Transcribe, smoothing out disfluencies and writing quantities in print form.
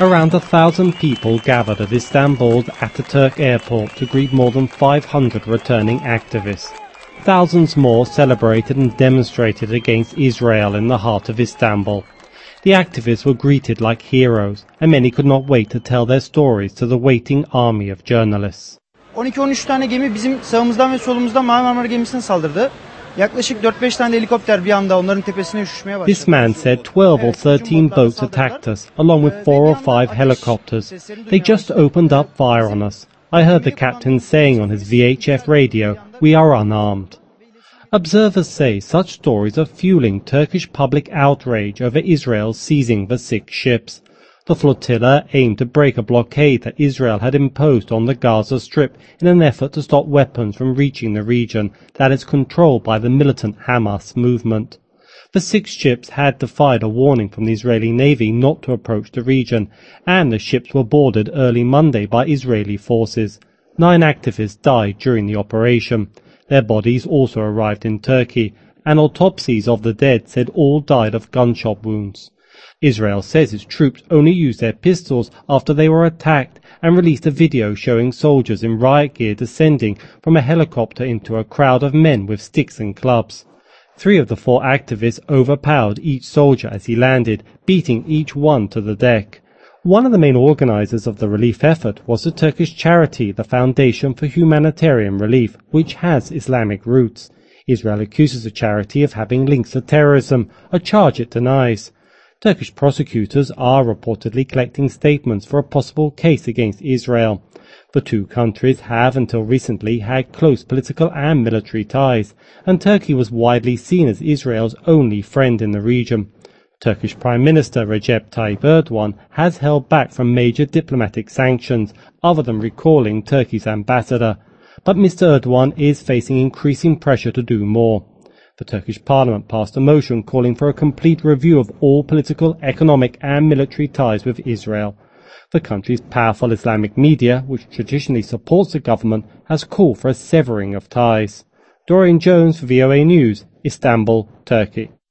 Around 1,000 people gathered at Istanbul's Ataturk airport to greet more than 500 returning activists. Thousands more celebrated and demonstrated against Israel in the heart of Istanbul. The activists were greeted like heroes, and many could not wait to tell their stories to the waiting army of journalists. 12-13 tane gemi bizim sağımızdan ve solumuzdan Mavi Marmara gemisine saldırdı. Yaklaşık 4-5 tane helikopter bir anda onların tepesine üşüşmeye başladı. This man said 12 or 13 boats attacked us, along with 4 or 5 helicopters. They just opened up fire on us. I heard the captain saying on his VHF radio, "We are unarmed." Observers say such stories are fueling Turkish public outrage over Israel seizing the 6 ships. The flotilla aimed to break a blockade that Israel had imposed on the Gaza Strip in an effort to stop weapons from reaching the region that is controlled by the militant Hamas movement. The 6 ships had defied a warning from the Israeli Navy not to approach the region, and the ships were boarded early Monday by Israeli forces. 9 activists died during the operation. Their bodies also arrived in Turkey, and autopsies of the dead said all died of gunshot wounds. Israel says its troops only used their pistols after they were attacked and released a video showing soldiers in riot gear descending from a helicopter into a crowd of men with sticks and clubs. 3 of the 4 activists overpowered each soldier as he landed, beating each one to the deck. One of the main organizers of the relief effort was the Turkish charity, the Foundation for Humanitarian Relief, which has Islamic roots. Israel accuses the charity of having links to terrorism, a charge it denies. Turkish prosecutors are reportedly collecting statements for a possible case against Israel. The 2 countries have until recently had close political and military ties, and Turkey was widely seen as Israel's only friend in the region. Turkish Prime Minister Recep Tayyip Erdogan has held back from major diplomatic sanctions, other than recalling Turkey's ambassador. But Mr. Erdogan is facing increasing pressure to do more. The Turkish parliament passed a motion calling for a complete review of all political, economic and military ties with Israel. The country's powerful Islamic media, which traditionally supports the government, has called for a severing of ties. Dorian Jones for VOA News, Istanbul, Turkey.